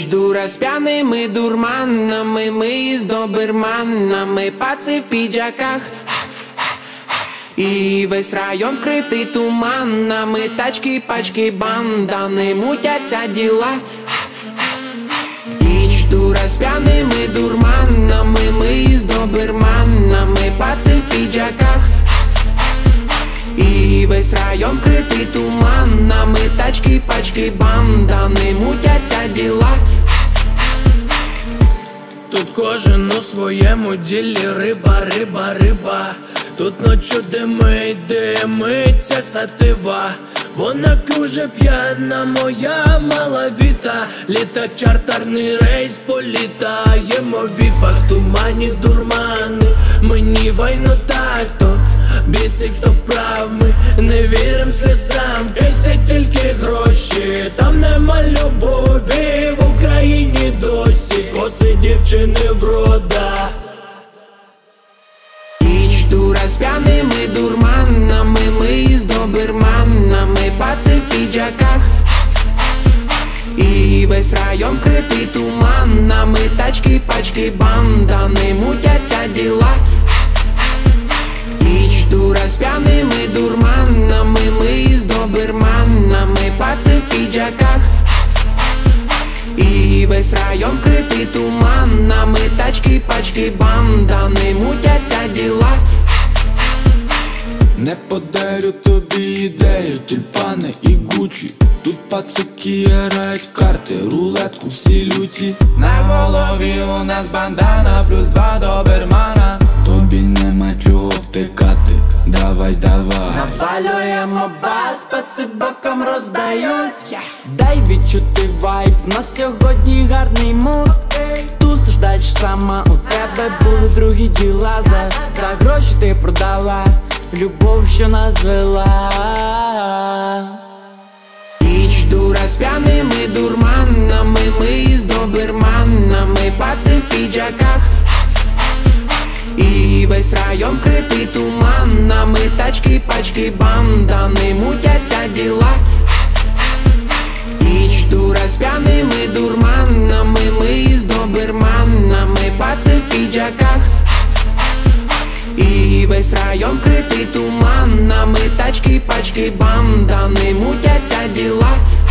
Жду распьяными дурманами, мы с доберманами, пацы в піджаках. І весь район вкритий туманами, тачки, пачки, бандани, мутяться діла. Ніч дура з п'яними дурманами, ми з доберманами, паці в піджаках. І весь район вкритий туманами, тачки, пачки, бандани, мутяться діла. Тут кожен у своєму ділі, риба, риба, риба. Тут ночу димиться сатива. Вона дуже п'яна, моя малавіта. Літак чартерний рейс, політаємо в віпах. Тумані дурмани, мені вайно так-то. Бісить, хто вправ, ми не вірим сльозам. Бісять тільки гроші, там нема любові. В Україні досі коси дівчини врода. Ніч дура з п'яними дурманами, ми з доберманами, паці в піджаках. І весь район вкритий туманами, тачки, пачки, бандани, мутяться діла. Ніч дура з п'яними дурманами, ми з доберманами, паці в піджаках. І весь район вкритий туманами, тачки, пачки, бандани, мутяться діла. Не подарю тобі ідею, тюльпани і гучі. Тут пацики грають в карти, рулетку всі люті. На голові у нас бандана, плюс 2 добермана. Тобі нема чого втикати, давай, давай. Навалюємо бас, паци боком роздають. Дай відчути вайб, на сьогодні гарний муд. Тусиш дальше сама, у тебе були другі діла. За гроші ти продала любов, що нас звела. Ніч дура з п'яними дурманами, ми з доберманами, паці в піджаках. І весь район вкритий туманами, тачки, пачки, бандани, мутяться діла. Ніч дура з п'яними дурманами, ми з доберманами, паці в піджаках. І весь район вкритий туманами, тачки, пачки, бандани, мутяться діла.